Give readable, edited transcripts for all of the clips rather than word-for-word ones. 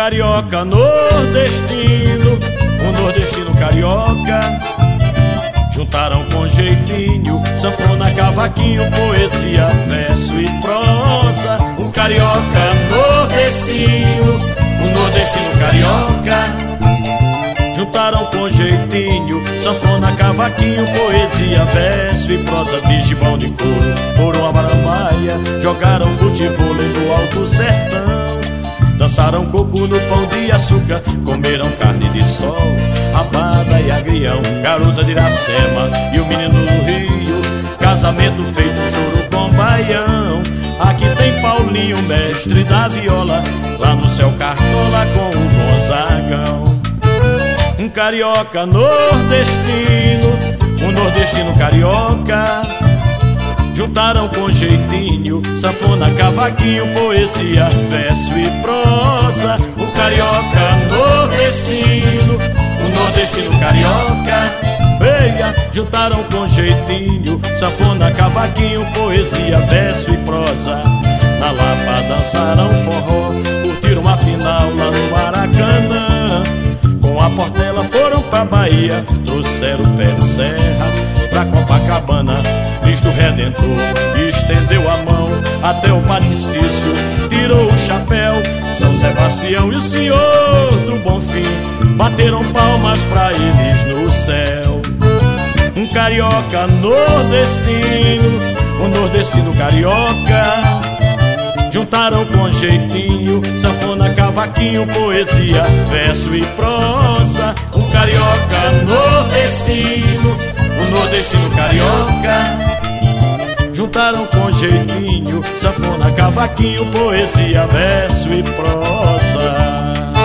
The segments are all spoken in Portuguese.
carioca nordestino, um nordestino carioca, juntaram com jeitinho sanfona, cavaquinho, poesia, verso e prosa. Um carioca nordestino, um nordestino carioca, juntaram com jeitinho sanfona, cavaquinho, poesia, verso e prosa. De gibão de couro, foram a marambaia, jogaram futevôlei no alto sertão, dançaram coco no pão de açúcar, comeram carne de sol, rabada e agrião, garota de Iracema e o menino do Rio, casamento feito choro com baião. Aqui tem Paulinho, mestre da viola, lá no céu Cartola com o Gonzagão. Um carioca nordestino, um nordestino carioca, juntaram com jeitinho sanfona, cavaquinho, poesia, verso e prosa. Um carioca nordestino, um nordestino carioca, eia, juntaram com jeitinho sanfona, cavaquinho, poesia, verso e prosa. Na Lapa dançaram forró, curtiram uma final lá no Maracanã, com a Portela foram pra Bahia, trouxeram o pé de serra pra Copacabana. Cristo Redentor estendeu a mão até o Padre Cício, tirou o chapéu. São Sebastião e o Senhor do Bonfim bateram palmas pra eles no céu. Um carioca nordestino, um nordestino carioca, juntaram com jeitinho sanfona, cavaquinho, poesia, verso e prosa. Um carioca nordestino, um nordestino carioca, juntaram com jeitinho sanfona, cavaquinho, poesia, verso e prosa.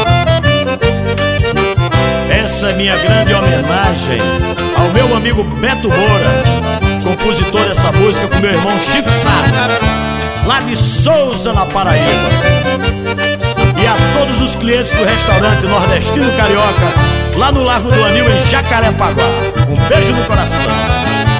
Essa é minha grande homenagem ao meu amigo Beto Moura, compositor dessa música, com meu irmão Chico Salles, lá de Souza, na Paraíba. E a todos os clientes do restaurante Nordestino Carioca, lá no Largo do Anil, em Jacarepaguá. Um beijo no coração.